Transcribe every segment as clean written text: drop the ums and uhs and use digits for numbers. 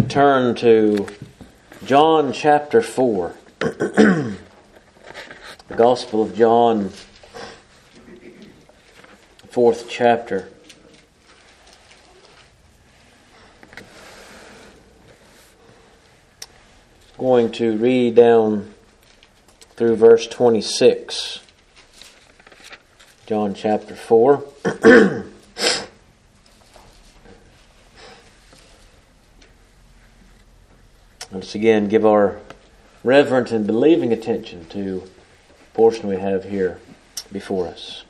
turn to John chapter 4. The Gospel of John, 4th chapter. Going to read down through verse 26. John chapter 4. Let's again give our reverent and believing attention to the portion we have here before us.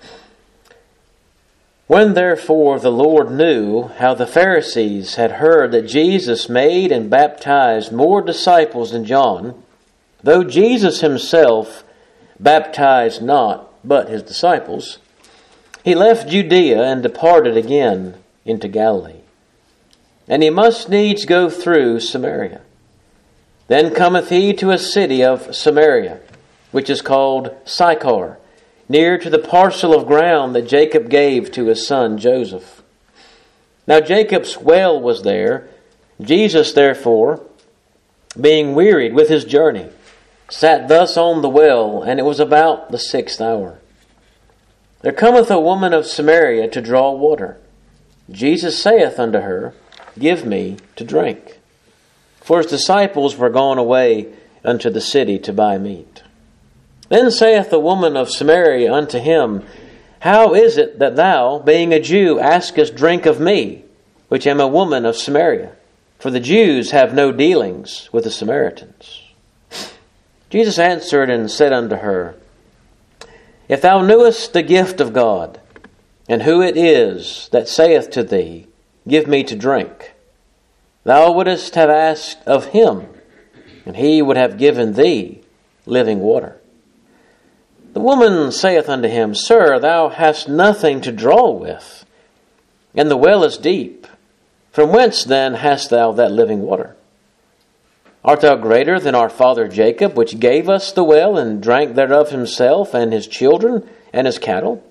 When therefore the Lord knew how the Pharisees had heard that Jesus made and baptized more disciples than John, though Jesus himself baptized not but his disciples, he left Judea and departed again into Galilee. And he must needs go through Samaria. Then cometh he to a city of Samaria, which is called Sychar, near to the parcel of ground that Jacob gave to his son Joseph. Now Jacob's well was there. Jesus therefore, being wearied with his journey, sat thus on the well, and it was about the 6th hour. There cometh a woman of Samaria to draw water. Jesus saith unto her, Give me to drink. For his disciples were gone away unto the city to buy meat. Then saith the woman of Samaria unto him, How is it that thou, being a Jew, askest drink of me, which am a woman of Samaria? For the Jews have no dealings with the Samaritans. Jesus answered and said unto her, If thou knewest the gift of God, and who it is that saith to thee, Give me to drink, thou wouldest have asked of him, and he would have given thee living water. The woman saith unto him, Sir, thou hast nothing to draw with, and the well is deep. From whence then hast thou that living water? Art thou greater than our father Jacob, which gave us the well, and drank thereof himself, and his children, and his cattle?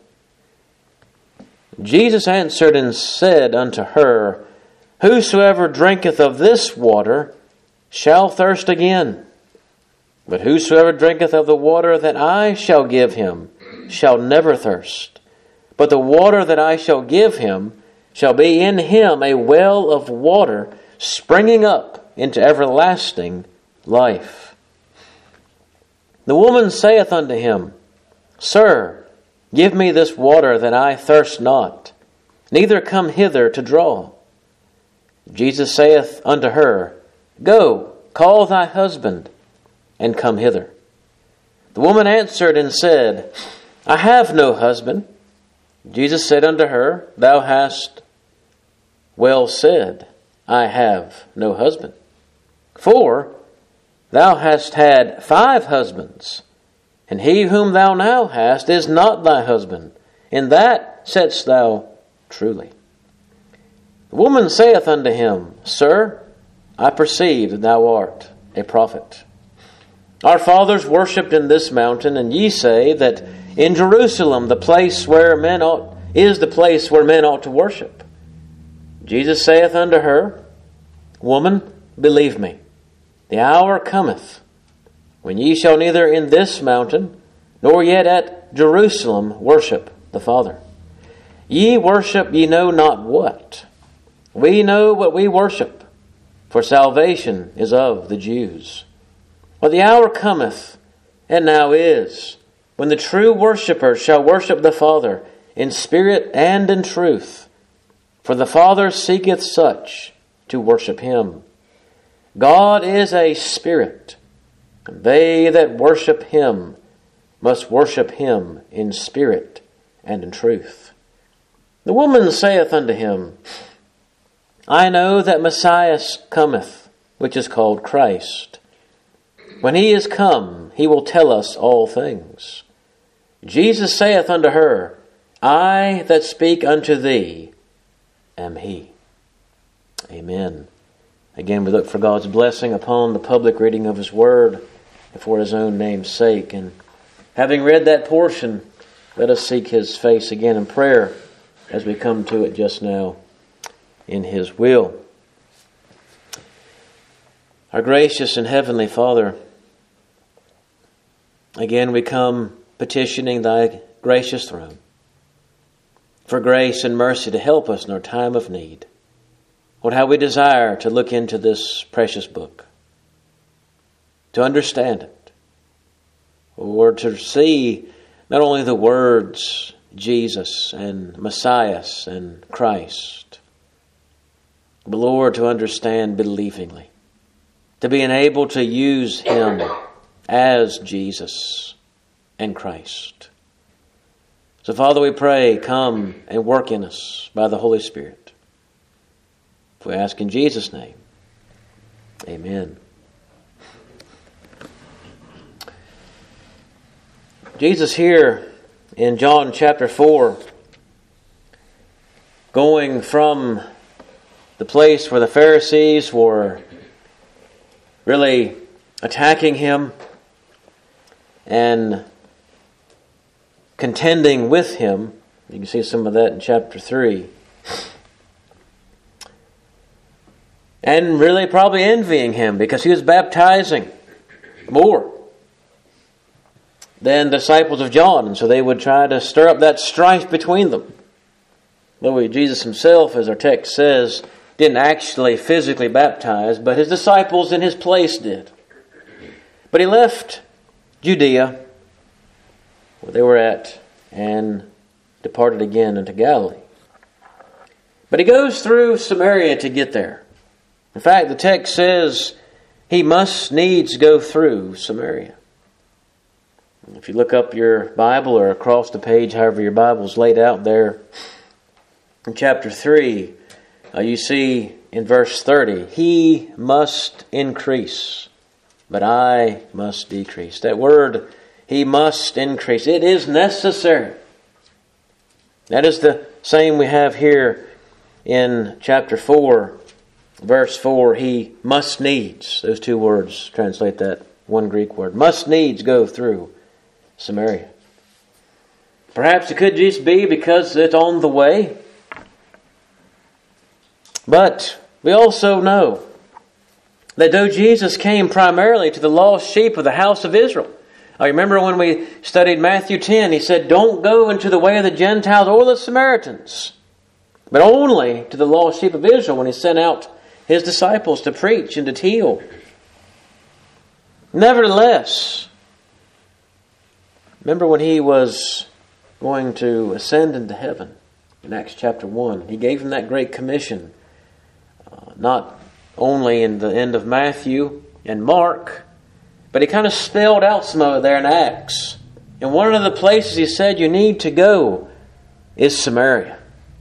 Jesus answered and said unto her, Whosoever drinketh of this water shall thirst again. But whosoever drinketh of the water that I shall give him shall never thirst. But the water that I shall give him shall be in him a well of water springing up into everlasting life. The woman saith unto him, Sir, give me this water that I thirst not, neither come hither to draw. Jesus saith unto her, Go, call thy husband, and come hither. The woman answered and said, I have no husband. Jesus said unto her, Thou hast well said, I have no husband. For thou hast had 5 husbands, and he whom thou now hast is not thy husband. In that saidst thou truly. The woman saith unto him, Sir, I perceive that thou art a prophet. Our fathers worshipped in this mountain, and ye say that in Jerusalem the place where men ought to worship. Jesus saith unto her, Woman, believe me, the hour cometh when ye shall neither in this mountain nor yet at Jerusalem worship the Father. Ye worship ye know not what. We know what we worship, for salvation is of the Jews. But the hour cometh, and now is, when the true worshippers shall worship the Father in spirit and in truth. For the Father seeketh such to worship him. God is a spirit, and they that worship him must worship him in spirit and in truth. The woman saith unto him, I know that Messiah cometh, which is called Christ. When he is come, he will tell us all things. Jesus saith unto her, I that speak unto thee am he. Amen. Again, we look for God's blessing upon the public reading of his word for his own name's sake. And having read that portion, let us seek his face again in prayer as we come to it just now in his will. Our gracious and heavenly Father, again we come petitioning Thy gracious throne for grace and mercy to help us in our time of need. Lord, how we desire to look into this precious book, to understand it, or to see not only the words Jesus and Messiah and Christ, but Lord, to understand believingly, to be enabled to use Him as Jesus and Christ. So Father, we pray, come and work in us by the Holy Spirit. We ask in Jesus' name. Amen. Jesus here in John chapter 4, going from the place where the Pharisees were really attacking Him and contending with Him. You can see some of that in chapter 3. And really probably envying Him because He was baptizing more than the disciples of John. And so they would try to stir up that strife between them. Though Jesus Himself, as our text says, didn't actually physically baptize, but His disciples in His place did. But He left Judea, where they were at, and departed again into Galilee. But He goes through Samaria to get there. In fact, the text says He must needs go through Samaria. If you look up your Bible or across the page, however your Bible's laid out there, in chapter 3, you see in verse 30, He must increase, but I must decrease. That word, He must increase. It is necessary. That is the same we have here in chapter 4, verse 4. He must needs. Those two words translate that one Greek word. Must needs go through Samaria. Perhaps it could just be because it's on the way. But we also know that though Jesus came primarily to the lost sheep of the house of Israel. I remember when we studied Matthew 10, He said, don't go into the way of the Gentiles or the Samaritans, but only to the lost sheep of Israel when He sent out His disciples to preach and to heal. Nevertheless, remember when He was going to ascend into heaven in Acts chapter 1, He gave them that great commission, not only in the end of Matthew and Mark, but He kind of spelled out some of it there in Acts. And one of the places He said you need to go is Samaria.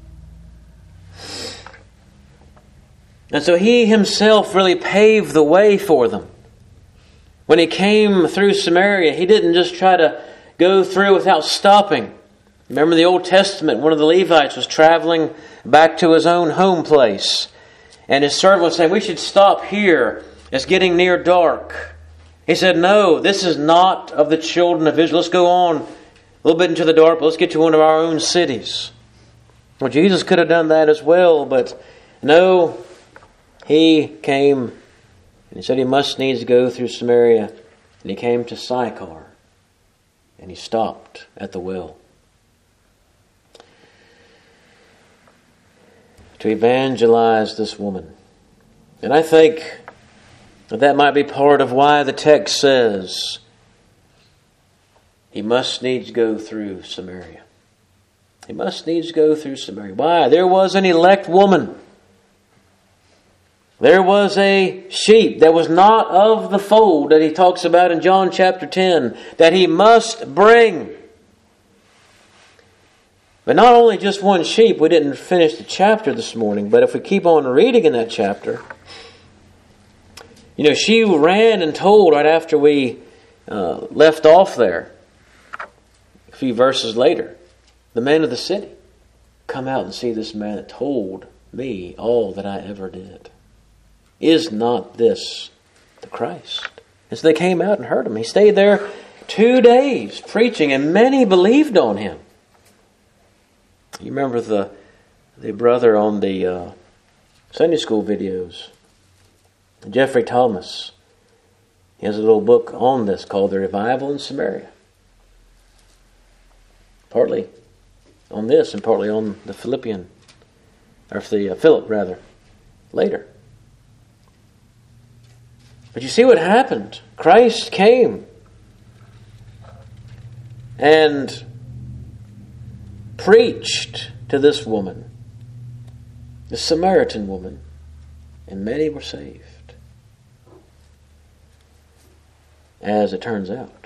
And so He Himself really paved the way for them. When He came through Samaria, He didn't just try to go through without stopping. Remember the Old Testament, one of the Levites was traveling back to his own home place. And his servant was saying, we should stop here. It's getting near dark. He said, no, this is not of the children of Israel. Let's go on a little bit into the dark, but let's get to one of our own cities. Well, Jesus could have done that as well, but no, He came and He said He must needs go through Samaria. And He came to Sychar and He stopped at the well to evangelize this woman. And I think that might be part of why the text says He must needs go through Samaria. He must needs go through Samaria. Why? There was an elect woman. There was a sheep that was not of the fold that He talks about in John chapter 10 that He must bring. But not only just one sheep, we didn't finish the chapter this morning, but if we keep on reading in that chapter, she ran and told right after we left off there, a few verses later, the men of the city, come out and see this man that told me all that I ever did. Is not this the Christ? And so they came out and heard Him. He stayed there 2 days preaching, and many believed on Him. You remember the brother on the Sunday school videos Jeffrey Thomas, he has a little book on this called The Revival in Samaria. Partly on this and partly on the Philip later. But you see what happened. Christ came and preached to this woman, the Samaritan woman, and many were saved, as it turns out.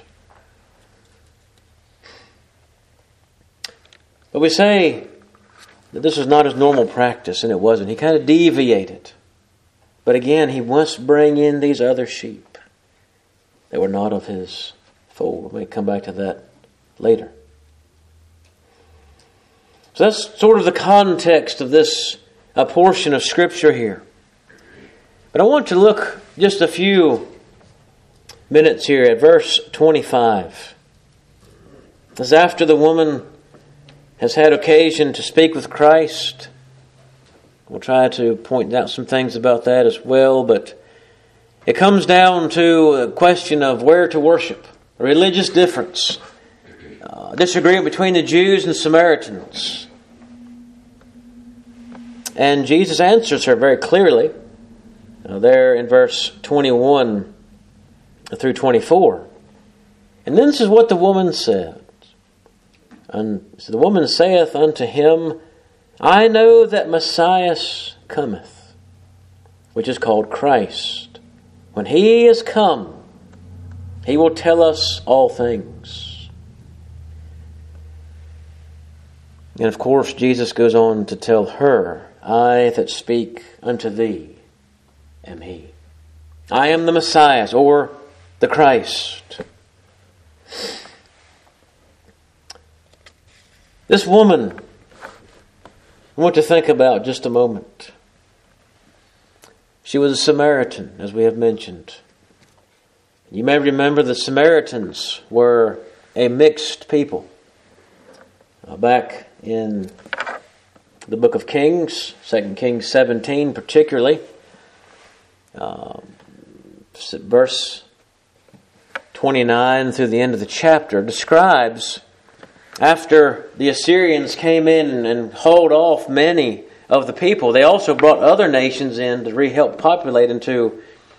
But we say that this was not his normal practice, and it wasn't. He kind of deviated. But again, he must bring in these other sheep that were not of his fold. We may come back to that later. So that's sort of the context of this portion of Scripture here. But I want to look just a few minutes here at verse 25. As after the woman has had occasion to speak with Christ, we'll try to point out some things about that as well, but it comes down to a question of where to worship, a religious difference, disagreement between the Jews and Samaritans. And Jesus answers her very clearly there in verse 21 through 24. And then this is what the woman said. And so the woman saith unto him, I know that Messiah cometh, which is called Christ. When he is come, he will tell us all things. And of course, Jesus goes on to tell her, I that speak unto thee am he. I am the Messiah, or the Christ. This woman, I want to think about just a moment. She was a Samaritan, as we have mentioned. You may remember the Samaritans were a mixed people. Back in the book of Kings, 2 Kings 17 particularly, verse 29 through the end of the chapter describes after the Assyrians came in and hauled off many of the people, they also brought other nations in to help populate and to,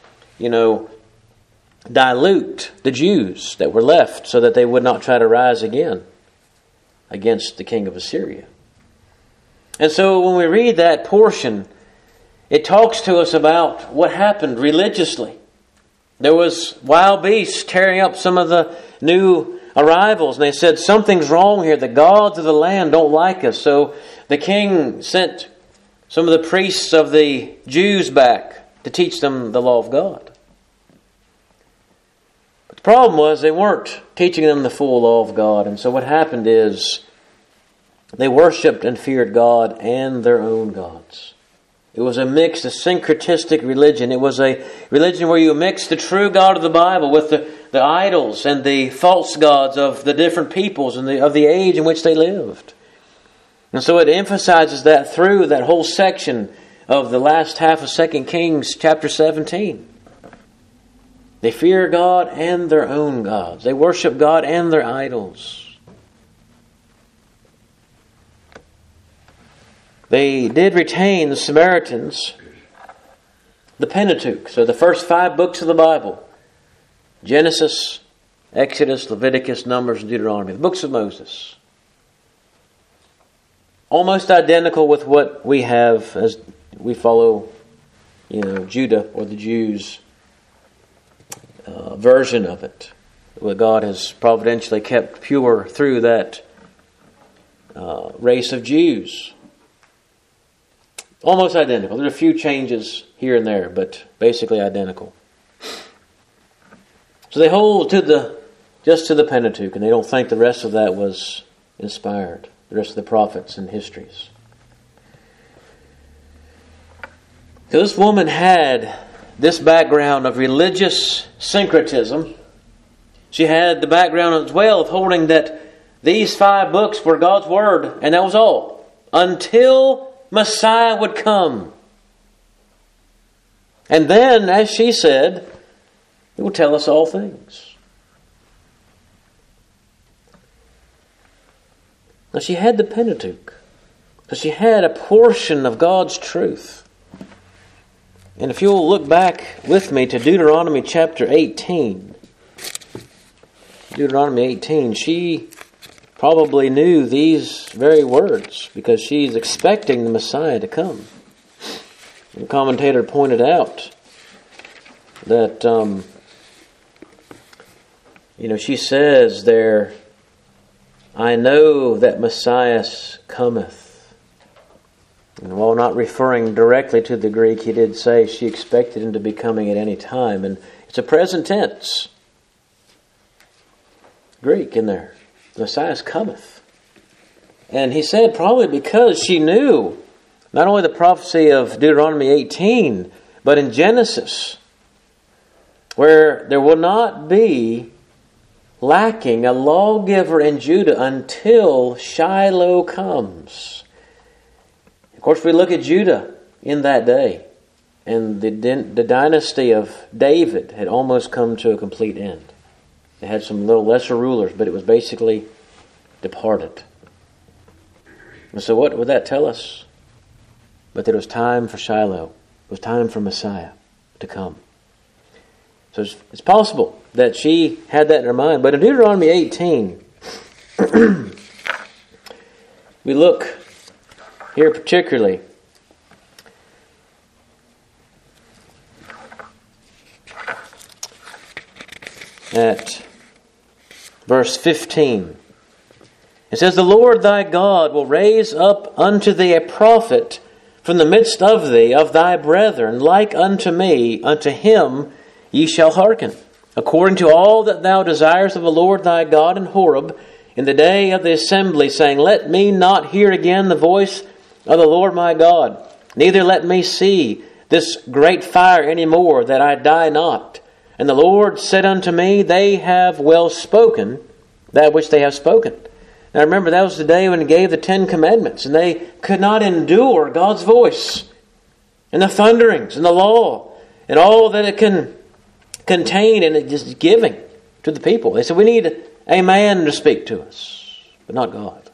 dilute the Jews that were left so that they would not try to rise again against the king of Assyria. And so when we read that portion, it talks to us about what happened religiously. There was wild beasts tearing up some of the new arrivals, and they said, something's wrong here. The gods of the land don't like us. So the king sent some of the priests of the Jews back to teach them the law of God. But the problem was they weren't teaching them the full law of God. And so what happened is they worshipped and feared God and their own gods. It was a mixed, a syncretistic religion. It was a religion where you mixed the true God of the Bible with the idols and the false gods of the different peoples and of the age in which they lived. And so it emphasizes that through that whole section of the last half of 2 Kings chapter 17. They fear God and their own gods. They worship God and their idols. They did retain, the Samaritans, the Pentateuch. So the first 5 books of the Bible. Genesis, Exodus, Leviticus, Numbers, and Deuteronomy. The books of Moses. Almost identical with what we have as we follow, Judah or the Jews' version of it. What God has providentially kept pure through that race of Jews. Almost identical. There are a few changes here and there, but basically identical. So they hold to just to the Pentateuch, and they don't think the rest of that was inspired. The rest of the prophets and histories. So this woman had this background of religious syncretism. She had the background as well of holding that these 5 books were God's Word, and that was all. Until Messiah would come. And then, as she said, He will tell us all things. Now, she had the Pentateuch. So she had a portion of God's truth. And if you'll look back with me to Deuteronomy chapter 18. Deuteronomy 18, she probably knew these very words because she's expecting the Messiah to come. The commentator pointed out that, she says there, I know that Messiah cometh. And while not referring directly to the Greek, he did say she expected him to be coming at any time. And it's a present tense Greek in there. Messiah cometh. And he said probably because she knew not only the prophecy of Deuteronomy 18, but in Genesis, where there will not be lacking a lawgiver in Judah until Shiloh comes. Of course, we look at Judah in that day, and the dynasty of David had almost come to a complete end. They had some little lesser rulers, but it was basically departed. And so what would that tell us? But that it was time for Shiloh. It was time for Messiah to come. So it's possible that she had that in her mind. But in Deuteronomy 18, we look here particularly at verse 15. It says, The Lord thy God will raise up unto thee a prophet from the midst of thee, of thy brethren, like unto me, unto him ye shall hearken, according to all that thou desirest of the Lord thy God in Horeb, in the day of the assembly, saying, Let me not hear again the voice of the Lord my God, neither let me see this great fire any more, that I die not. And the Lord said unto me, They have well spoken that which they have spoken. Now remember, that was the day when He gave the 10 Commandments, and they could not endure God's voice, and the thunderings, and the law, and all that it can contain, and it just giving to the people. They said, we need a man to speak to us, but not God.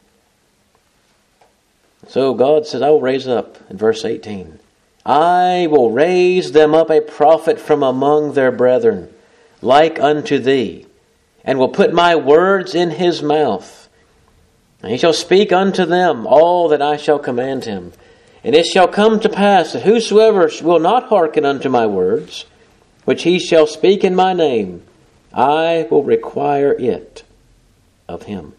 So God says, I will raise up, in verse 18, I will raise them up a prophet from among their brethren, like unto thee, and will put my words in his mouth. And he shall speak unto them all that I shall command him. And it shall come to pass that whosoever will not hearken unto my words, which he shall speak in my name, I will require it of him.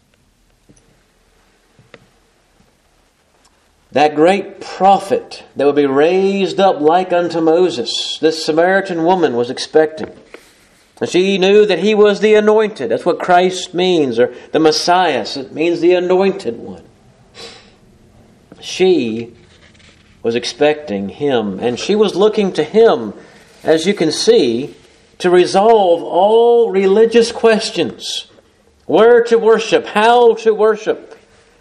That great prophet that would be raised up like unto Moses, this Samaritan woman was expecting. And she knew that he was the anointed. That's what Christ means, or the Messiah. It means the anointed one. She was expecting him, and she was looking to him, as you can see, to resolve all religious questions. Where to worship, how to worship,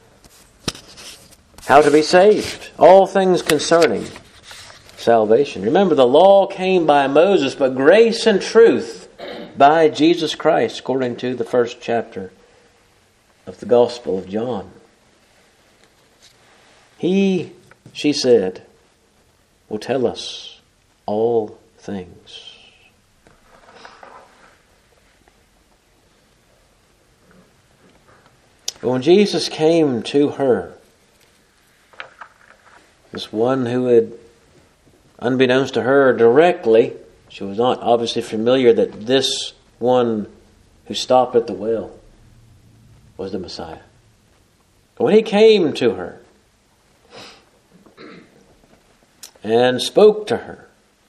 how to be saved, all things concerning salvation. Remember, the law came by Moses, but grace and truth by Jesus Christ, according to the first chapter of the Gospel of John. He, she said, will tell us all things. But when Jesus came to her, this one who had, unbeknownst to her directly, she was not obviously familiar that this one who stopped at the well was the Messiah. But when he came to her and spoke to her,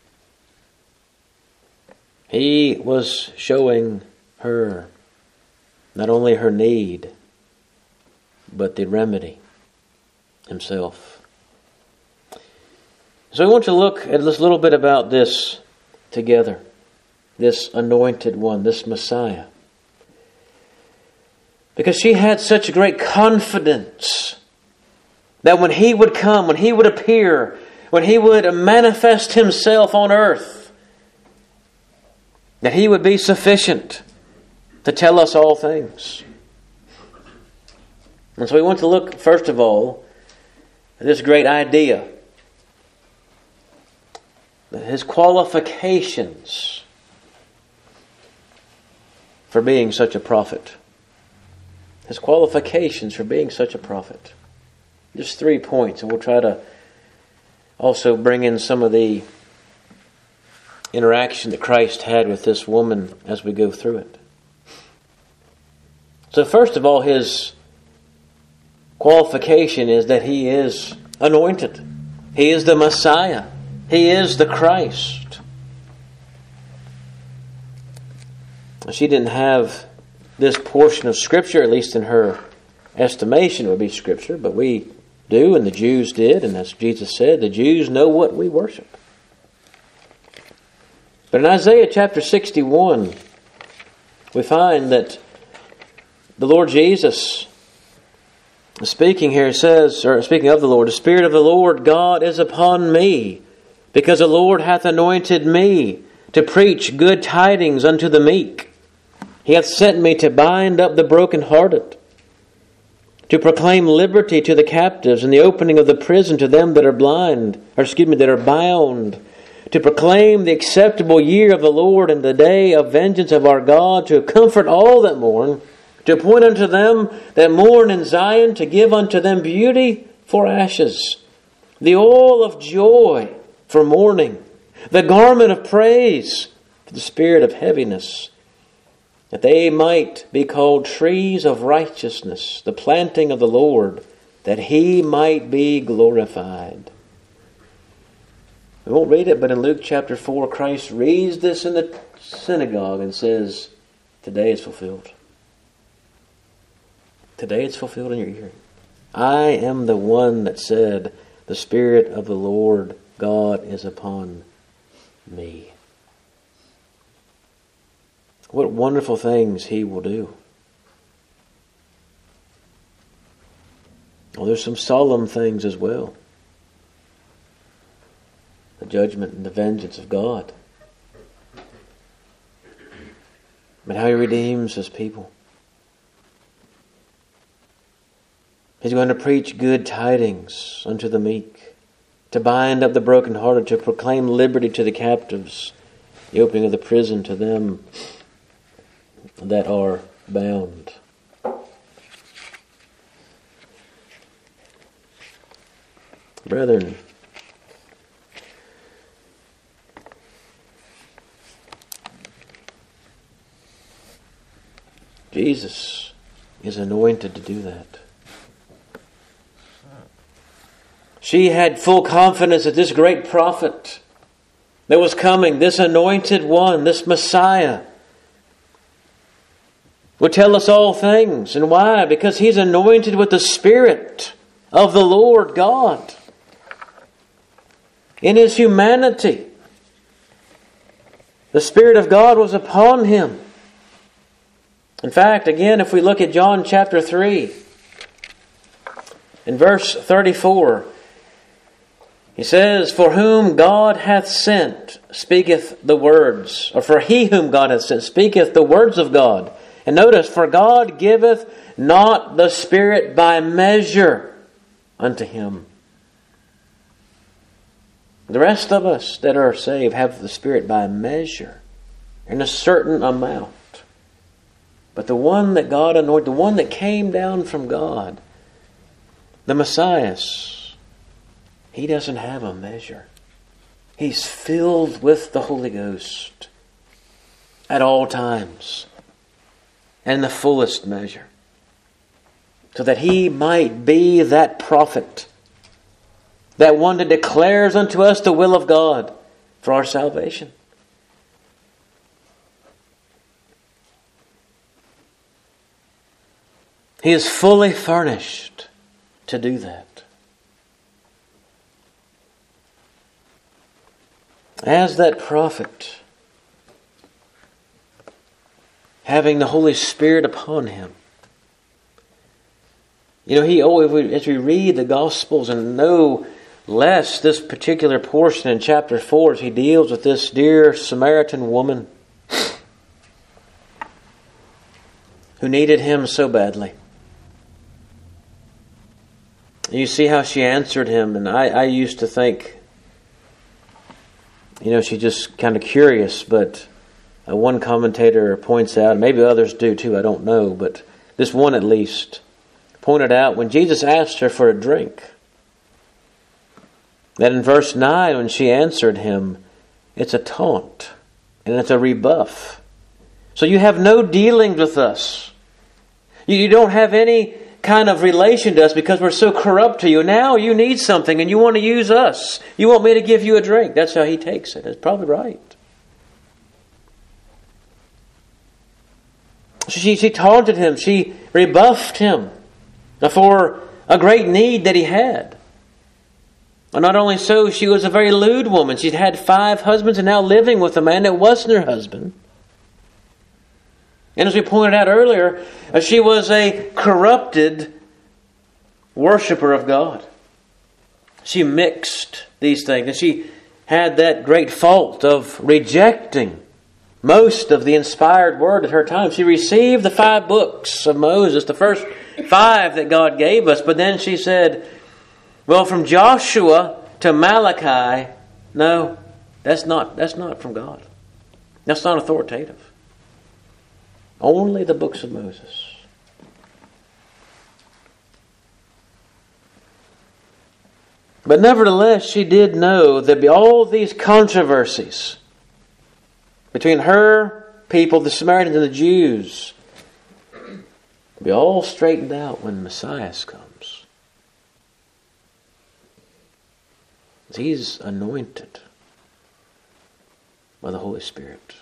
he was showing her not only her need, but the remedy himself. So we want to look at this little bit about this together. This anointed one, this Messiah. Because she had such great confidence that when he would come, when he would appear, when He would manifest Himself on earth, that He would be sufficient to tell us all things. And so we want to look, first of all, at this great idea, that His qualifications for being such a prophet. His qualifications for being such a prophet. Just 3 points, and we'll try to also bring in some of the interaction that Christ had with this woman as we go through it. So first of all, His qualification is that He is anointed. He is the Messiah. He is the Christ. She didn't have this portion of Scripture, at least in her estimation it would be Scripture, but we do, and the Jews did, and as Jesus said, the Jews know what we worship. But in Isaiah chapter 61, we find that the Lord Jesus, speaking here, says, or speaking of the Lord, the Spirit of the Lord God is upon me, because the Lord hath anointed me to preach good tidings unto the meek. He hath sent me to bind up the brokenhearted, to proclaim liberty to the captives, and the opening of the prison to them that are that are bound, to proclaim the acceptable year of the Lord and the day of vengeance of our God, to comfort all that mourn, to appoint unto them that mourn in Zion, to give unto them beauty for ashes, the oil of joy for mourning, the garment of praise for the spirit of heaviness, that they might be called trees of righteousness, the planting of the Lord, that He might be glorified. We won't read it, but in Luke chapter 4, Christ reads this in the synagogue and says, today it's fulfilled. Today it's fulfilled in your hearing. I am the one that said, the Spirit of the Lord God is upon me. What wonderful things He will do. Well, there's some solemn things as well. The judgment and the vengeance of God. But how He redeems His people. He's going to preach good tidings unto the meek, to bind up the brokenhearted, to proclaim liberty to the captives, the opening of the prison to them that are bound. Brethren, Jesus is anointed to do that. She had full confidence that this great prophet that was coming, this anointed one, this Messiah, would tell us all things. And why? Because He's anointed with the Spirit of the Lord God. In His humanity, the Spirit of God was upon Him. In fact, again, if we look at John chapter 3, in verse 34, He says, for whom God hath sent speaketh the words, or for he whom God hath sent speaketh the words of God. And notice, for God giveth not the Spirit by measure unto him. The rest of us that are saved have the Spirit by measure, in a certain amount. But the one that God anointed, the one that came down from God, the Messiah, He doesn't have a measure. He's filled with the Holy Ghost at all times and in the fullest measure, so that He might be that prophet, that one that declares unto us the will of God for our salvation. He is fully furnished to do that. As that prophet, having the Holy Spirit upon Him. You know, as we read the Gospels and know less this particular portion in chapter 4 as he deals with this dear Samaritan woman who needed him so badly. You see how she answered him, and I used to think, she's just kind of curious, but one commentator points out, maybe others do too, I don't know, but this one at least pointed out when Jesus asked her for a drink, that in verse 9 when she answered him, it's a taunt and it's a rebuff. So you have no dealings with us. You don't have any kind of relation to us because we're so corrupt to you. Now you need something and you want to use us. You want me to give you a drink. That's how he takes it. It's probably right. She taunted him. She rebuffed him for a great need that he had. And not only so, she was a very lewd woman. She'd had 5 husbands and now living with a man that wasn't her husband. And as we pointed out earlier, she was a corrupted worshiper of God. She mixed these things, and she had that great fault of rejecting most of the inspired word at her time. She received the 5 books of Moses, the first 5 that God gave us, but then she said, well, from Joshua to Malachi, no, that's not from God. That's not authoritative. Only the books of Moses. But nevertheless, she did know that all these controversies between her people, the Samaritans and the Jews, will be all straightened out when Messiah comes. He's anointed by the Holy Spirit.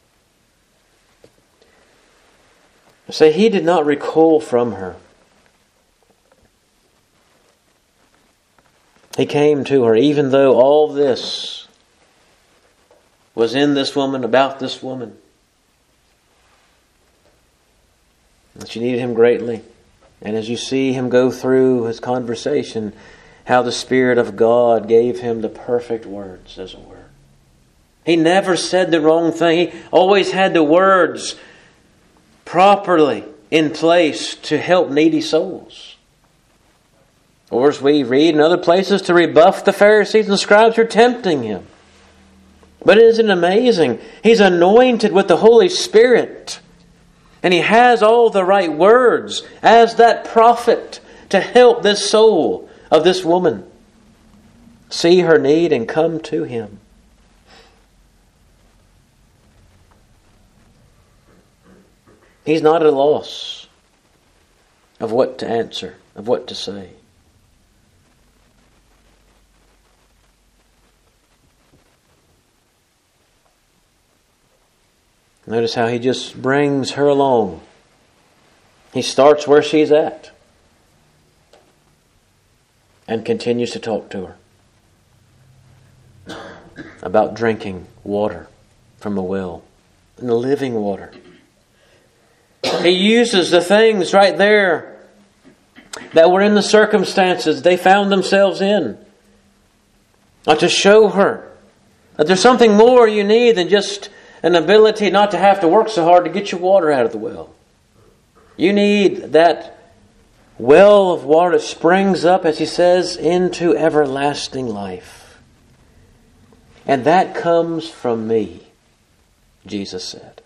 So he did not recoil from her. He came to her, even though all this was in this woman, about this woman. And she needed him greatly. And as you see him go through his conversation, how the Spirit of God gave him the perfect words, as it were. He never said the wrong thing. He always had the words properly in place to help needy souls. Or as we read in other places, to rebuff the Pharisees and scribes who are tempting him. But isn't it amazing? He's anointed with the Holy Spirit. And he has all the right words as that prophet to help this soul of this woman see her need and come to him. He's not at a loss of what to answer, of what to say. Notice how he just brings her along. He starts where she's at and continues to talk to her about drinking water from a well, and the living water. He uses the things right there that were in the circumstances they found themselves in to show her that there's something more you need than just an ability not to have to work so hard to get your water out of the well. You need that well of water that springs up, as he says, into everlasting life. And that comes from me, Jesus said.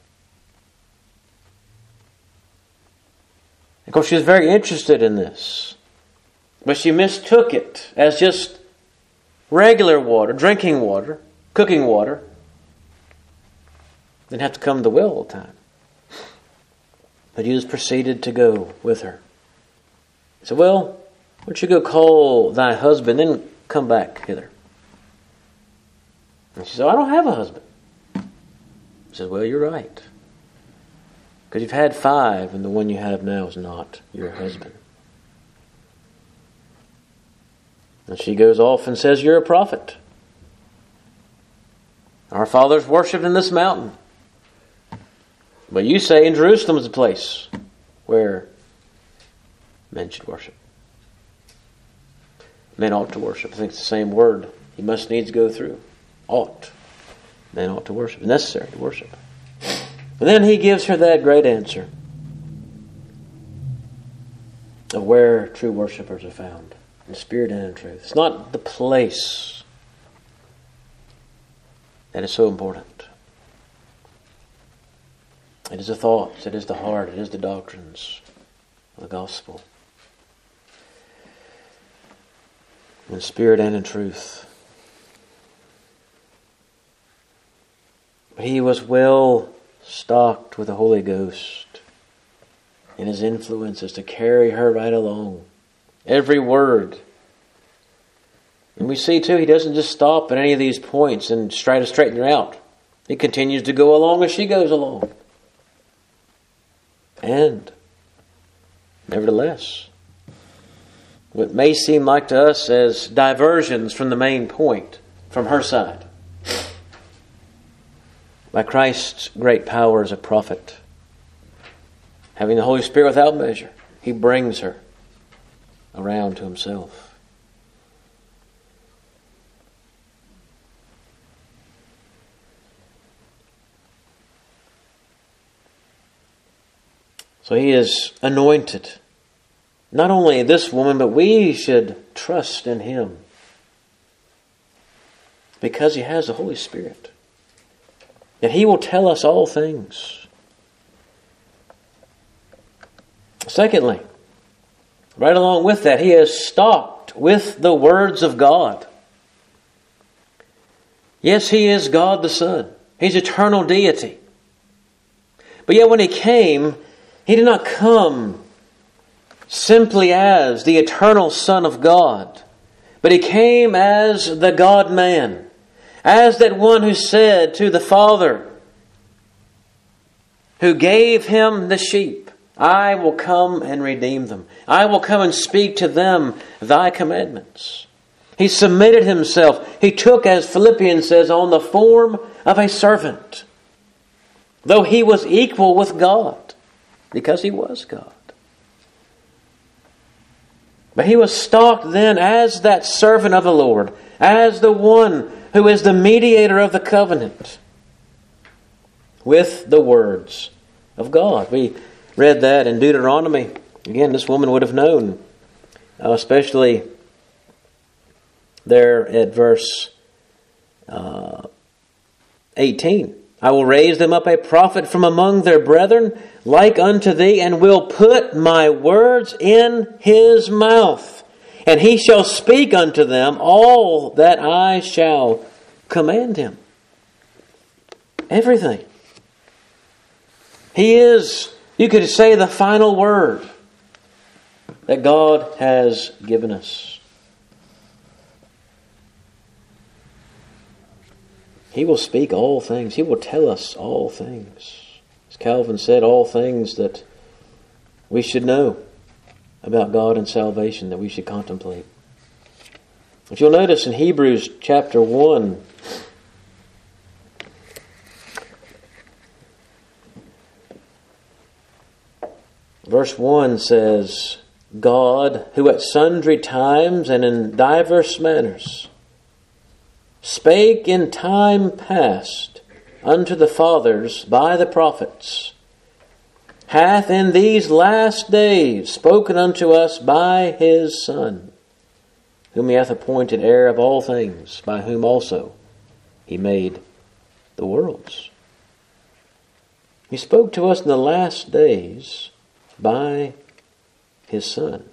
Of course, she was very interested in this. But she mistook it as just regular water, drinking water, cooking water. Didn't have to come to the well all the time. But Jesus proceeded to go with her. He said, well, why don't you go call thy husband, then come back hither. And she said, I don't have a husband. He said, well, you're right. Because you've had 5 and the one you have now is not your husband. And she goes off and says, you're a prophet. Our fathers worshipped in this mountain. But you say in Jerusalem is the place where men should worship. Men ought to worship. I think it's the same word. He must needs go through. Ought. Men ought to worship. It's necessary to worship. And then he gives her that great answer of where true worshipers are found. In spirit and in truth. It's not the place that is so important. It is the thoughts, it is the heart, it is the doctrines of the gospel. In spirit and in truth. He was well stocked with the Holy Ghost and his influences to carry her right along. Every word. And we see too, he doesn't just stop at any of these points and try to straighten her out. He continues to go along as she goes along. And, nevertheless, what may seem like to us as diversions from the main point, from her side, by Christ's great power as a prophet, having the Holy Spirit without measure, he brings her around to himself. So he is anointed. Not only this woman, but we should trust in him because he has the Holy Spirit. And he will tell us all things. Secondly, right along with that, he is stocked with the words of God. Yes, he is God the Son. He's eternal deity. But yet when he came, he did not come simply as the eternal Son of God, but he came as the God-man, as that one who said to the Father, who gave him the sheep, I will come and redeem them. I will come and speak to them thy commandments. He submitted himself. He took, as Philippians says, on the form of a servant, though he was equal with God, because he was God. But he was stocked then as that servant of the Lord, as the one who is the mediator of the covenant, with the words of God. We read that in Deuteronomy. Again, this woman would have known, especially there at verse 18. I will raise them up a prophet from among their brethren, like unto thee, and will put my words in his mouth. And he shall speak unto them all that I shall command him. Everything. He is, you could say, the final word that God has given us. He will speak all things. He will tell us all things. As Calvin said, all things that we should know about God and salvation, that we should contemplate. If you'll notice in Hebrews chapter 1, verse 1 says, God, who at sundry times and in diverse manners spake in time past unto the fathers by the prophets, hath in these last days spoken unto us by his Son, whom he hath appointed heir of all things, by whom also he made the worlds. He spoke to us in the last days by his Son.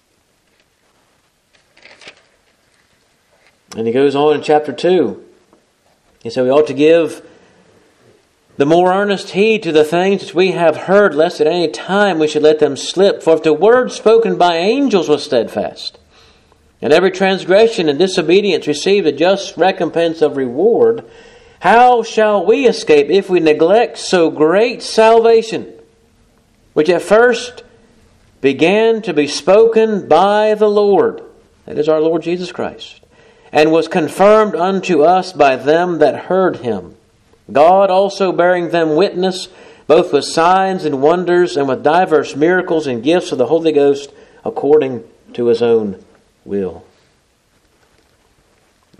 And he goes on in chapter 2. He said we ought to give the more earnest heed to the things which we have heard, lest at any time we should let them slip. For if the word spoken by angels was steadfast, and every transgression and disobedience received a just recompense of reward, how shall we escape if we neglect so great salvation, which at first began to be spoken by the Lord, that is our Lord Jesus Christ, and was confirmed unto us by them that heard him, God also bearing them witness, both with signs and wonders, and with diverse miracles and gifts of the Holy Ghost, according to his own will.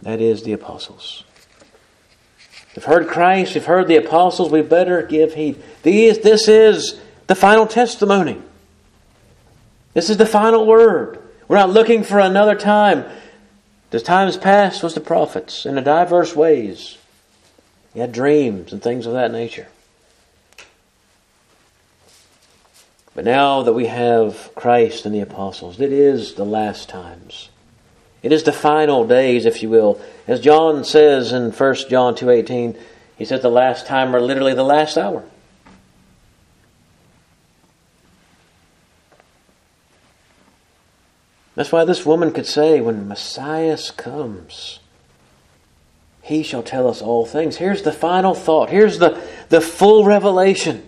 That is the apostles. We've heard Christ, we've heard the apostles, we better give heed. This is the final testimony. This is the final word. We're not looking for another time. The times past was the prophets in diverse ways. He had dreams and things of that nature. But now that we have Christ and the apostles, it is the last times. It is the final days, if you will. As John says in 1 John 2:18, he says the last time or literally the last hour. That's why this woman could say, when Messiah comes, He shall tell us all things. Here's the final thought. Here's the full revelation.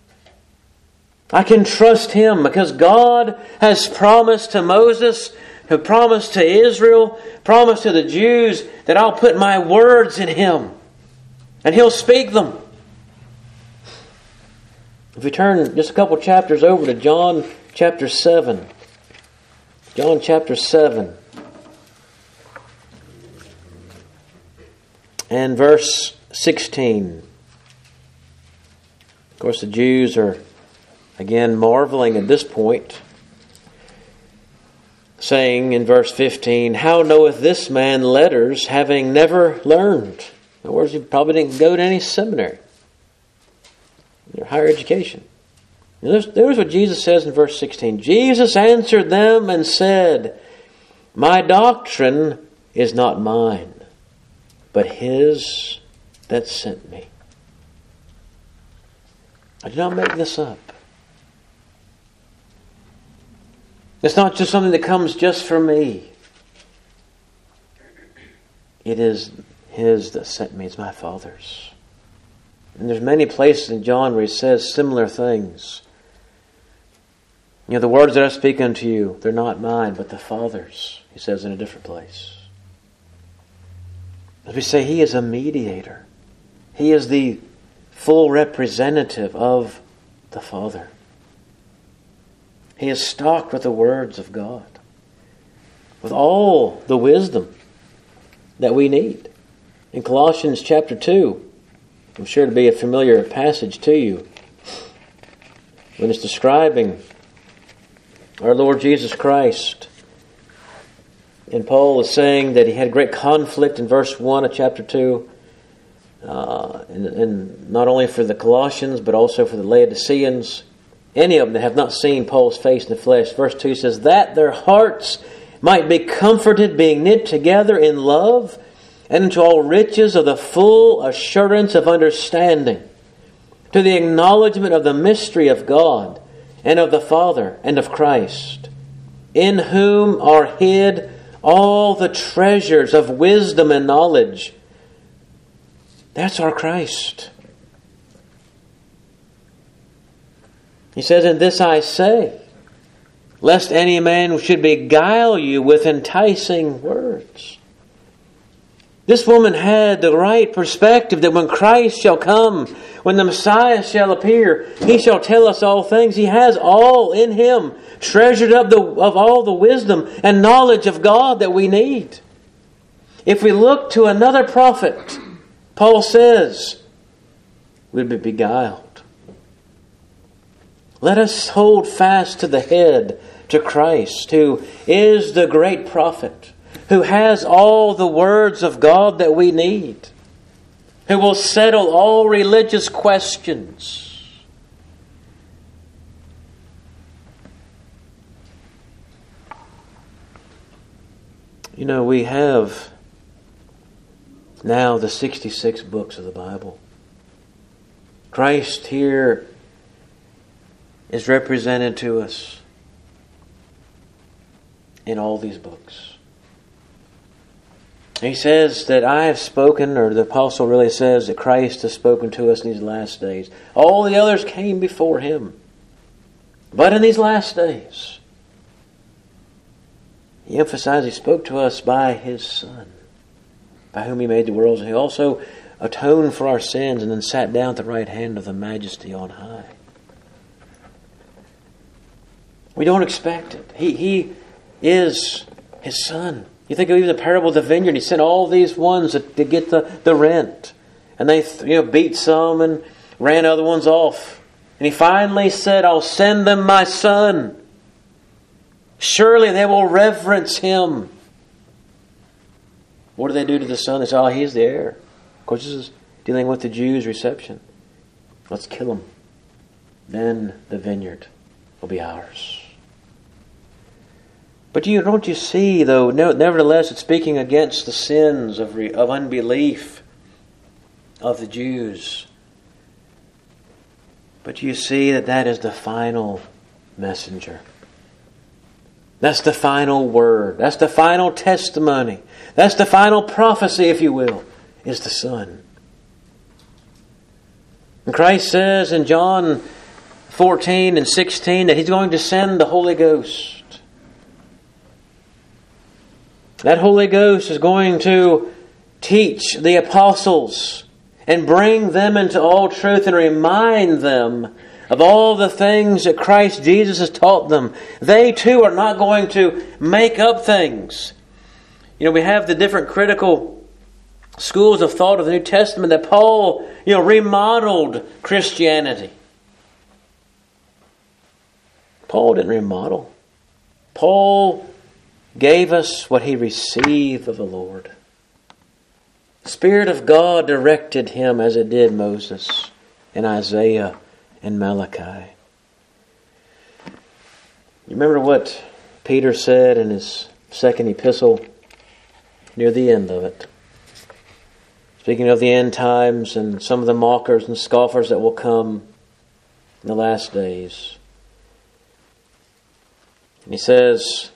I can trust Him because God has promised to Moses, who promised to Israel, promised to the Jews, that I'll put my words in Him and He'll speak them. If we turn just a couple chapters over to John chapter 7. John chapter 7 and verse 16. Of course, the Jews are again marveling at this point, saying in verse 15, "How knoweth this man letters, having never learned?" In other words, he probably didn't go to any seminary or higher education. There's what Jesus says in verse 16. Jesus answered them and said, "My doctrine is not mine, but His that sent me." I did not make this up. It's not just something that comes just for me. It is His that sent me. It's my Father's. And there's many places in John where He says similar things. You know, the words that I speak unto you, they're not mine, but the Father's, He says in a different place. As we say, He is a mediator. He is the full representative of the Father. He is stocked with the words of God, with all the wisdom that we need. In Colossians chapter 2, I'm sure to be a familiar passage to you, when it's describing our Lord Jesus Christ. And Paul is saying that he had great conflict in verse 1 of chapter 2, and not only for the Colossians, but also for the Laodiceans, any of them that have not seen Paul's face in the flesh. Verse 2 says, "That their hearts might be comforted, being knit together in love, and into all riches of the full assurance of understanding, to the acknowledgement of the mystery of God, and of the Father, and of Christ, in whom are hid all the treasures of wisdom and knowledge." That's our Christ. He says, "And this I say, lest any man should beguile you with enticing words." This woman had the right perspective that when Christ shall come, when the Messiah shall appear, He shall tell us all things. He has all in Him, treasured up of all the wisdom and knowledge of God that we need. If we look to another prophet, Paul says, we'd be beguiled. Let us hold fast to the head, to Christ, who is the great prophet, who has all the words of God that we need, who will settle all religious questions. You know, we have now the 66 books of the Bible. Christ here is represented to us in all these books. He says that I have spoken, or the apostle really says that Christ has spoken to us in these last days. All the others came before Him. But in these last days, He emphasized He spoke to us by His Son, by whom He made the worlds. And He also atoned for our sins and then sat down at the right hand of the Majesty on high. We don't expect it. He is His Son. You think of even the parable of the vineyard. He sent all these ones to get the rent. And they beat some and ran other ones off. And he finally said, I'll send them my son. Surely they will reverence him. What do they do to the son? They say, he's the heir. Of course, this is dealing with the Jews' reception. Let's kill him. Then the vineyard will be ours. But don't you see, though, nevertheless, it's speaking against the sins of unbelief of the Jews. But you see that is the final messenger. That's the final word. That's the final testimony. That's the final prophecy, if you will, is the Son. And Christ says in John 14 and 16 that He's going to send the Holy Ghost. That Holy Ghost is going to teach the apostles and bring them into all truth and remind them of all the things that Christ Jesus has taught them. They too are not going to make up things. We have the different critical schools of thought of the New Testament that Paul, remodeled Christianity. Paul didn't remodel. Paul gave us what he received of the Lord. The Spirit of God directed him as it did Moses and Isaiah and Malachi. You remember what Peter said in his second epistle near the end of it? Speaking of the end times and some of the mockers and scoffers that will come in the last days. And he says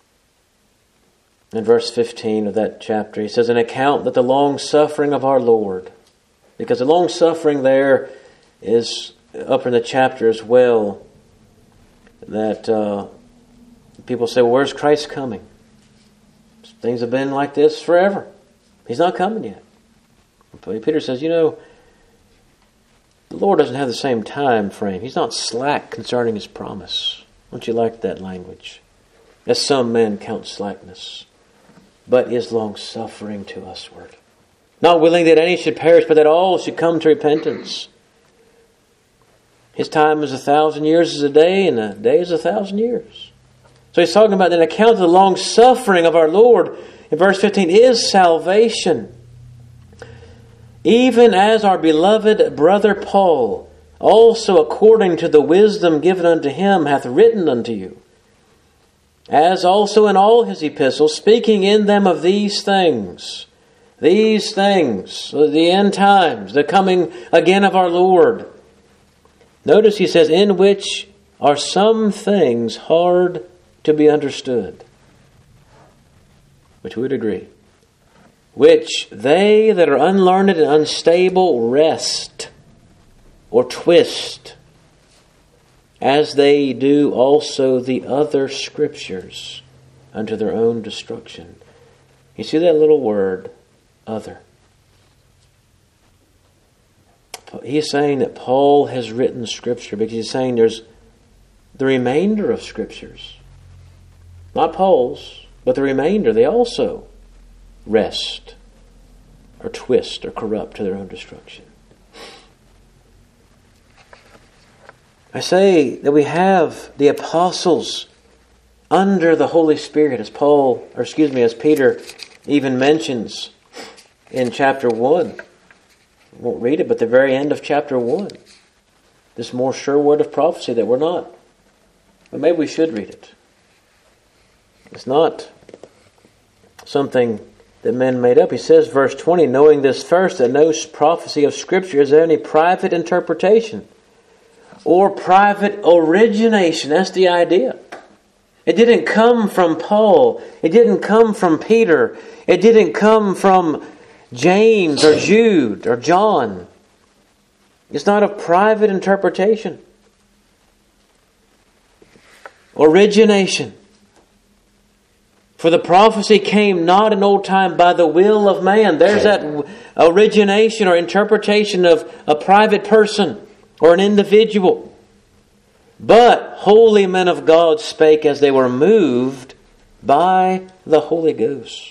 in verse 15 of that chapter, he says, an account that the long suffering of our Lord, because the long suffering there is up in the chapter as well, that people say, well, where's Christ coming? Things have been like this forever. He's not coming yet. Peter says, the Lord doesn't have the same time frame. He's not slack concerning His promise. Don't you like that language? As some men count slackness, but is long-suffering to usward, not willing that any should perish, but that all should come to repentance. His time is 1,000 years as a day, and a day is 1,000 years. So he's talking about an account of the long-suffering of our Lord. In verse 15, is salvation. Even as our beloved brother Paul, also according to the wisdom given unto him, hath written unto you, as also in all his epistles, speaking in them of these things, the end times, the coming again of our Lord. Notice he says, in which are some things hard to be understood. Which we would agree. Which they that are unlearned and unstable wrest or twist, as they do also the other scriptures unto their own destruction. You see that little word, other. He's saying that Paul has written Scripture because he's saying there's the remainder of Scriptures. Not Paul's, but the remainder. They also wrest or twist or corrupt to their own destruction. I say that we have the apostles under the Holy Spirit, as Peter even mentions in chapter 1. I won't read it, but the very end of chapter 1. This more sure word of prophecy that we're not. But maybe we should read it. It's not something that men made up. He says, verse 20, knowing this first, that no prophecy of Scripture is any private interpretation or private origination. That's the idea. It didn't come from Paul. It didn't come from Peter. It didn't come from James or Jude or John. It's not a private interpretation. Origination. For the prophecy came not in old time by the will of man. There's that origination or interpretation of a private person or an individual. But holy men of God spake as they were moved by the Holy Ghost.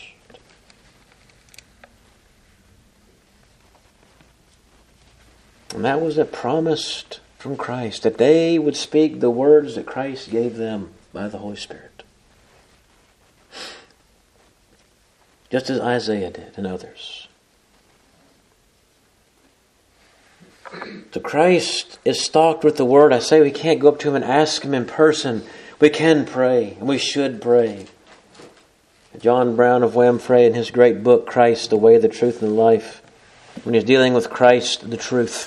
And that was a promise from Christ, that they would speak the words that Christ gave them by the Holy Spirit. Just as Isaiah did and others. So Christ is stocked with the Word. I say we can't go up to Him and ask Him in person. We can pray, and we should pray. John Brown of Whamfrey, in his great book, Christ, the Way, the Truth, and the Life, when he's dealing with Christ, the truth,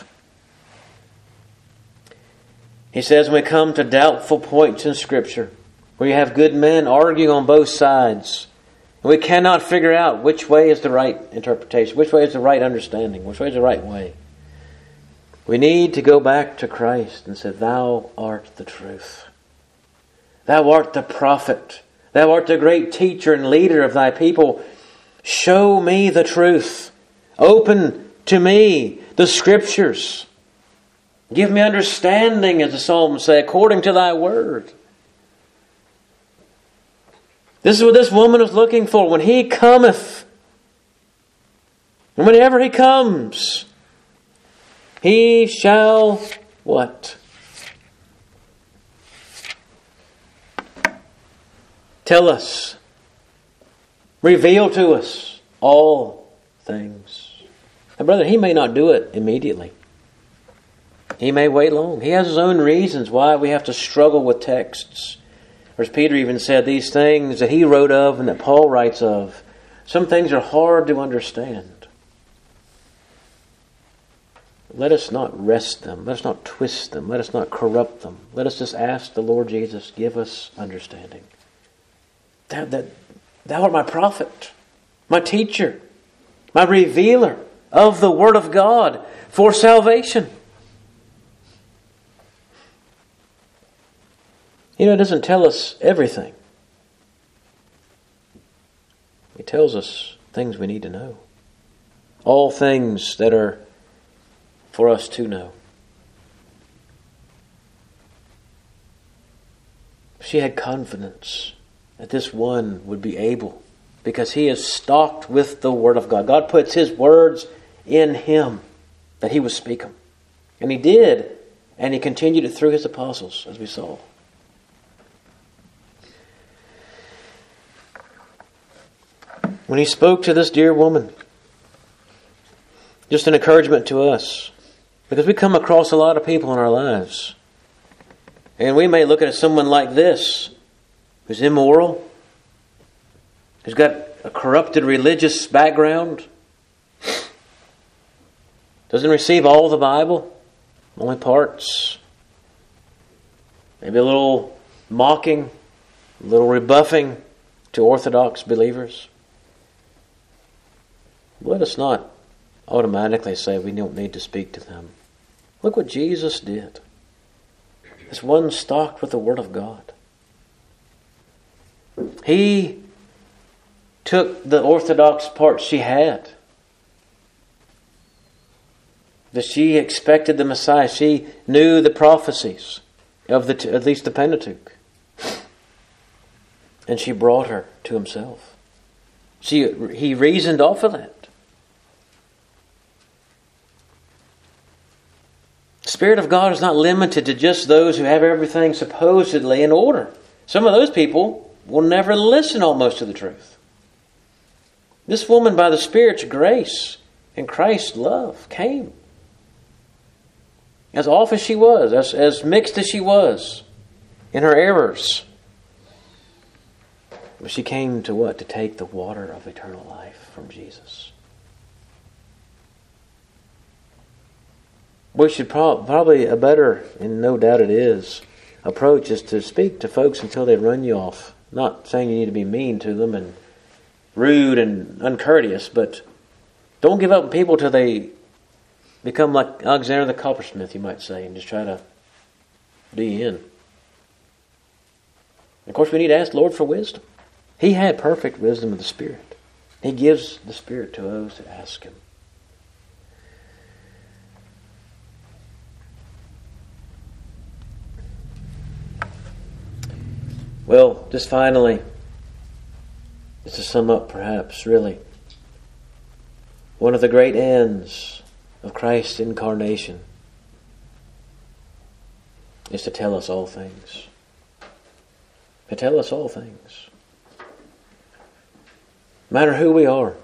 he says, when we come to doubtful points in Scripture, where you have good men arguing on both sides, and we cannot figure out which way is the right interpretation, which way is the right understanding, which way is the right way, we need to go back to Christ and say, Thou art the truth. Thou art the prophet. Thou art the great teacher and leader of Thy people. Show me the truth. Open to me the Scriptures. Give me understanding, as the Psalms say, according to Thy word. This is what this woman was looking for. When He cometh, and whenever He comes, He shall what? Tell us. Reveal to us all things. Now, brother, He may not do it immediately. He may wait long. He has His own reasons why we have to struggle with texts. Or as Peter even said, these things that he wrote of and that Paul writes of, some things are hard to understand. Let us not wrest them. Let us not twist them. Let us not corrupt them. Let us just ask the Lord Jesus, give us understanding. Thou art my prophet, my teacher, my revealer of the Word of God for salvation. You know, it doesn't tell us everything. It tells us things we need to know. All things that are for us to know. She had confidence that this one would be able, because he is stocked with the Word of God. God puts His words in him that he would speak them. And he did. And he continued it through his apostles, as we saw. When he spoke to this dear woman, just an encouragement to us, because we come across a lot of people in our lives, and we may look at someone like this, who's immoral, who's got a corrupted religious background, doesn't receive all the Bible, only parts, maybe a little mocking, a little rebuffing to Orthodox believers. Let us not automatically say we don't need to speak to them. Look what Jesus did. This one stocked with the Word of God. He took the Orthodox parts she had. That she expected the Messiah. She knew the prophecies of at least the Pentateuch. And she brought her to himself. He reasoned off of that. The Spirit of God is not limited to just those who have everything supposedly in order. Some of those people will never listen almost to the truth. This woman, by the Spirit's grace and Christ's love, came. As off as she was, as mixed as she was in her errors. But she came to what? To take the water of eternal life from Jesus. We should probably a better, and no doubt it is, approach is to speak to folks until they run you off. Not saying you need to be mean to them and rude and uncourteous, but don't give up on people till they become like Alexander the coppersmith, you might say, and just try to do you in. And of course, we need to ask the Lord for wisdom. He had perfect wisdom of the Spirit. He gives the Spirit to those that ask Him. Well, just finally, Just to sum up, perhaps, really, one of the great ends of Christ's incarnation is to tell us all things. To tell us all things. No matter who we are.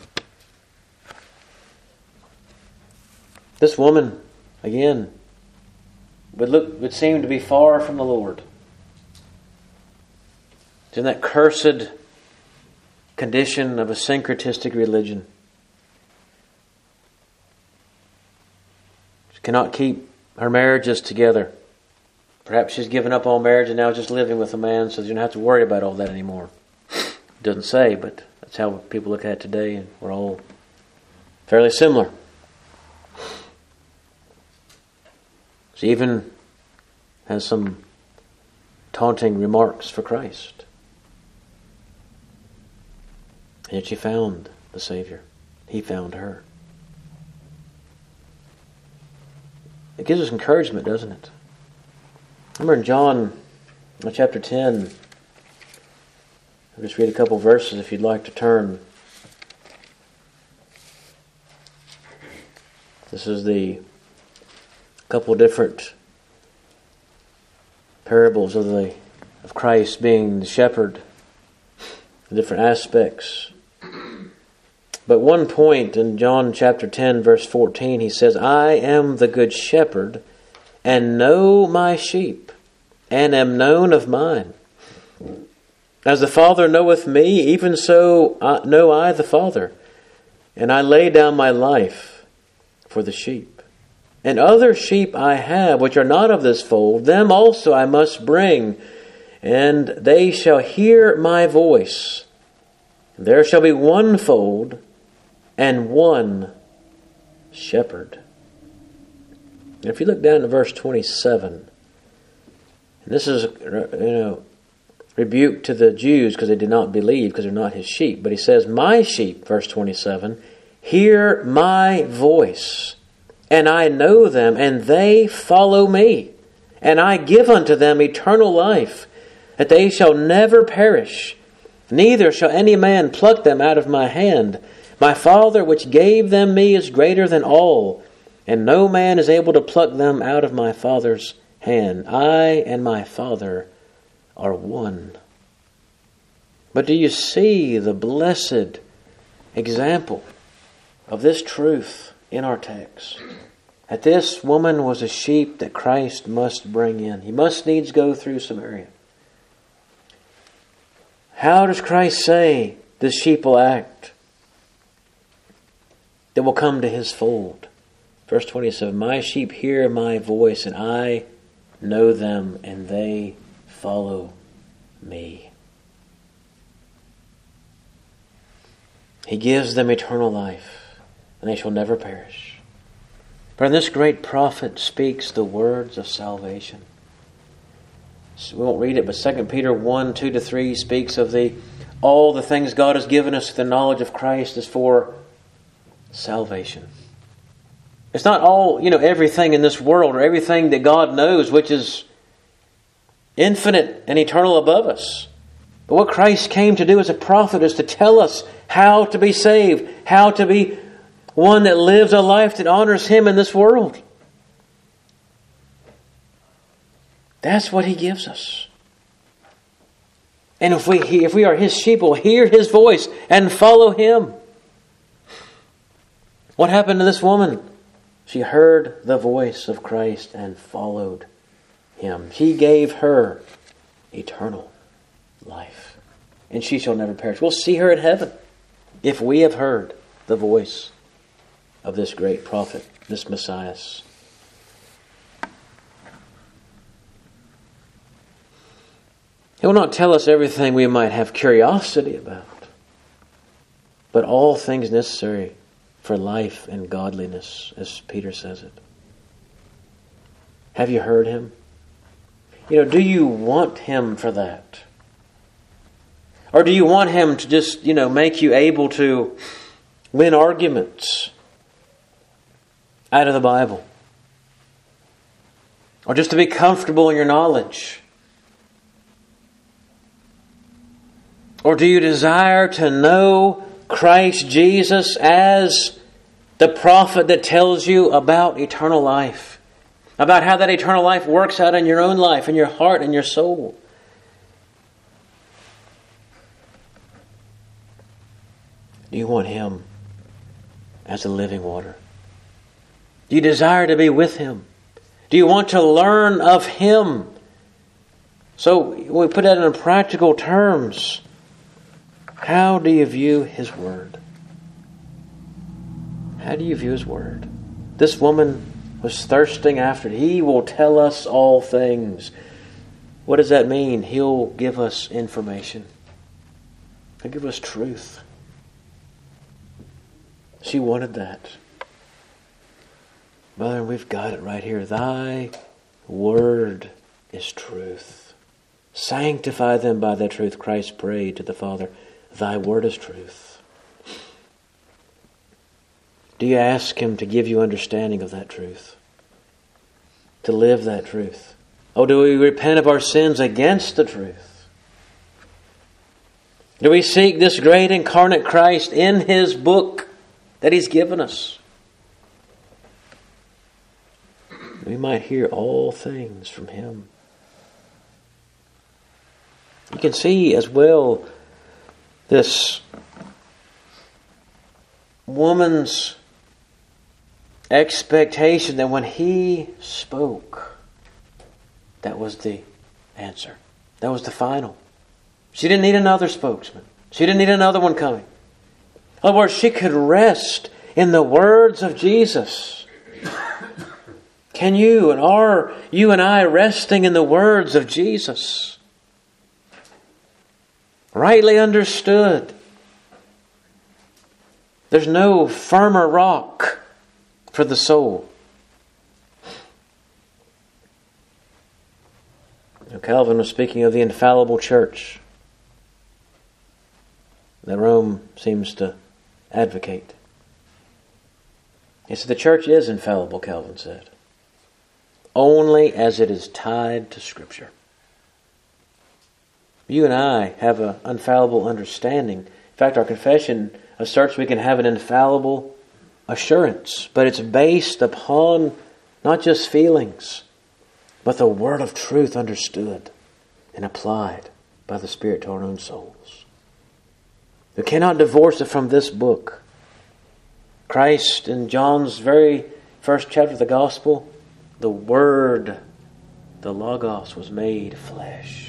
This woman, again, would seem to be far from the Lord. It's in that cursed condition of a syncretistic religion. She cannot keep her marriages together. Perhaps she's given up all marriage and now just living with a man, so she doesn't have to worry about all that anymore. It doesn't say, but that's how people look at it today, and we're all fairly similar. She even has some taunting remarks for Christ. And yet she found the Savior. He found her. It gives us encouragement, doesn't it? Remember in John chapter 10, I'll just read a couple verses if you'd like to turn. This is the couple different parables of Christ being the shepherd, the different aspects. But one point in John chapter 10 verse 14, he says, I am the good shepherd and know my sheep and am known of mine. As the Father knoweth me, even so know I the Father, and I lay down my life for the sheep. And other sheep I have, which are not of this fold, them also I must bring, and they shall hear my voice. There shall be one fold and one shepherd. And if you look down to verse 27, and this is, rebuke to the Jews because they did not believe because they're not his sheep. But he says, my sheep, verse 27, hear my voice. And I know them, and they follow me. And I give unto them eternal life, that they shall never perish, neither shall any man pluck them out of my hand. My Father which gave them me is greater than all, and no man is able to pluck them out of my Father's hand. I and my Father are one. But do you see the blessed example of this truth in our text? That this woman was a sheep that Christ must bring in. He must needs go through Samaria. How does Christ say this sheep will act? That will come to his fold. Verse 27, my sheep hear my voice, and I know them, and they follow me. He gives them eternal life, and they shall never perish. For this great prophet speaks the words of salvation. So we won't read it, but 2 Peter 1, 2-3 speaks of all the things God has given us, the knowledge of Christ is for salvation. It's not all, everything in this world or everything that God knows, which is infinite and eternal above us. But what Christ came to do as a prophet is to tell us how to be saved, how to be one that lives a life that honors Him in this world. That's what He gives us. And if we are His sheep, we'll hear His voice and follow Him. What happened to this woman? She heard the voice of Christ and followed Him. He gave her eternal life. And she shall never perish. We'll see her in heaven if we have heard the voice of this great prophet, this Messiah. He will not tell us everything we might have curiosity about, but all things necessary for life and godliness, as Peter says it. Have you heard Him? Do you want Him for that? Or do you want Him to just, make you able to win arguments out of the Bible? Or just to be comfortable in your knowledge? Or do you desire to know Christ Jesus as the prophet that tells you about eternal life? About how that eternal life works out in your own life, in your heart and your soul? Do you want Him as the living water? Do you desire to be with Him? Do you want to learn of Him? So we put that in practical terms. How do you view His Word? How do you view His Word? This woman was thirsting after it. He will tell us all things. What does that mean? He'll give us information. He'll give us truth. She wanted that. Brother, we've got it right here. Thy word is truth. Sanctify them by the truth. Christ prayed to the Father. Thy word is truth. Do you ask Him to give you understanding of that truth? To live that truth? Oh, do we repent of our sins against the truth? Do we seek this great incarnate Christ in His book that He's given us? We might hear all things from Him. You can see as well this woman's expectation that when He spoke, that was the answer. That was the final. She didn't need another spokesman. She didn't need another one coming. In other words, she could rest in the words of Jesus. Can you and are you and I resting in the words of Jesus? Rightly understood. There's no firmer rock for the soul. Now, Calvin was speaking of the infallible church that Rome seems to advocate. He said the church is infallible, Calvin said, only as it is tied to Scripture. You and I have an infallible understanding. In fact, our confession asserts we can have an infallible assurance, but it's based upon not just feelings, but the word of truth understood and applied by the Spirit to our own souls. We cannot divorce it from this book. Christ, in John's very first chapter of the Gospel, the Word, the Logos, was made flesh.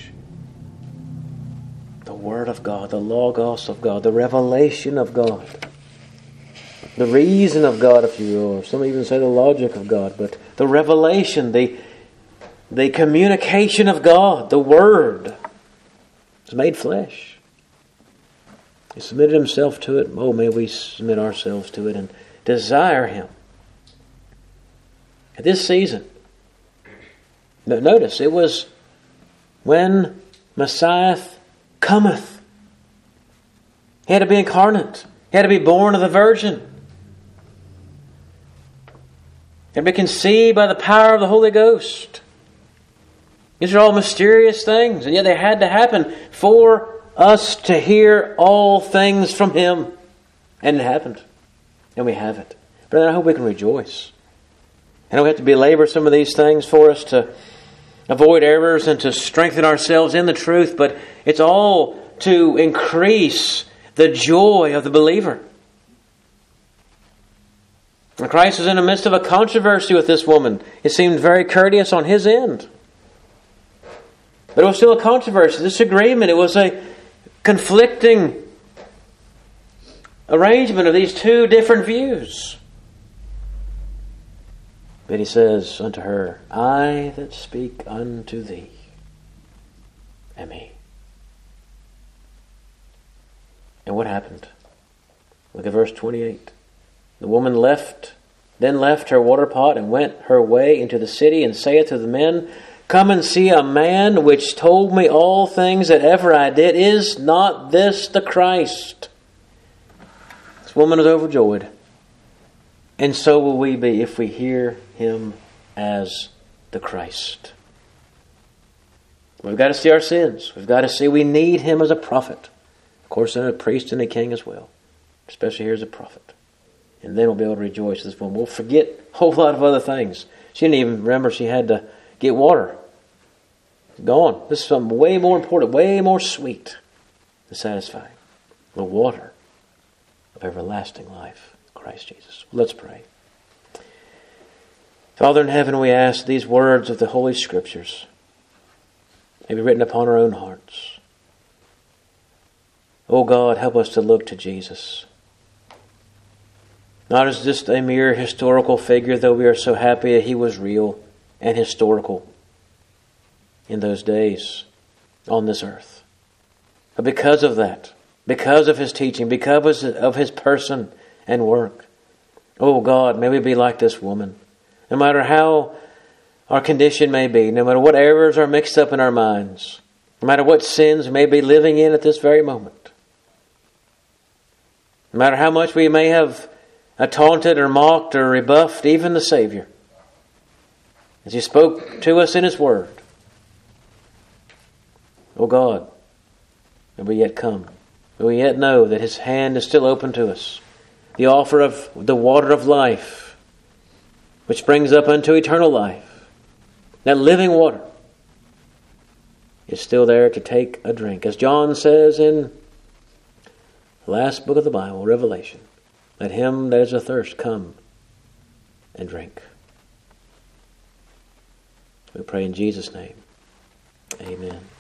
The Word of God, the Logos of God, the revelation of God. The reason of God, if you will. Or some even say the logic of God. But the revelation, the communication of God, the Word, was made flesh. He submitted Himself to it. Oh, may we submit ourselves to it and desire Him. At this season, notice, it was when Messiah cometh. He had to be incarnate. He had to be born of the Virgin. He had to be conceived by the power of the Holy Ghost. These are all mysterious things, and yet they had to happen for us to hear all things from Him. And it happened. And we have it. But I hope we can rejoice. And we have to belabor some of these things for us to avoid errors and to strengthen ourselves in the truth, but it's all to increase the joy of the believer. And Christ was in the midst of a controversy with this woman. It seemed very courteous on His end. But it was still a controversy, disagreement. It was a conflicting arrangement of these two different views. But He says unto her, I that speak unto thee am He. And what happened? Look at verse 28. The woman then left her water pot and went her way into the city and saith to the men, Come and see a man which told me all things that ever I did. Is not this the Christ? This woman is overjoyed. And so will we be if we hear Him as the Christ. We've got to see our sins. We've got to see we need Him as a prophet. Of course, then a priest and a king as well, especially here as a prophet. And then we'll be able to rejoice this woman. We'll forget a whole lot of other things. She didn't even remember she had to get water. It's gone. This is something way more important, way more sweet and satisfying. The water of everlasting life, Christ Jesus. Let's pray. Father in heaven, we ask these words of the Holy Scriptures may be written upon our own hearts. Oh God, help us to look to Jesus. Not as just a mere historical figure, though we are so happy that he was real and historical in those days on this earth. But because of that, because of his teaching, because of his person and work, oh God, may we be like this woman. No matter how our condition may be, no matter what errors are mixed up in our minds, no matter what sins we may be living in at this very moment, no matter how much we may have taunted or mocked or rebuffed even the Savior, as he spoke to us in his word, oh God, may we yet come. May we yet know that his hand is still open to us. The offer of the water of life, which brings up unto eternal life, that living water, is still there to take a drink. As John says in the last book of the Bible, Revelation, let him that is athirst come and drink. We pray in Jesus' name. Amen.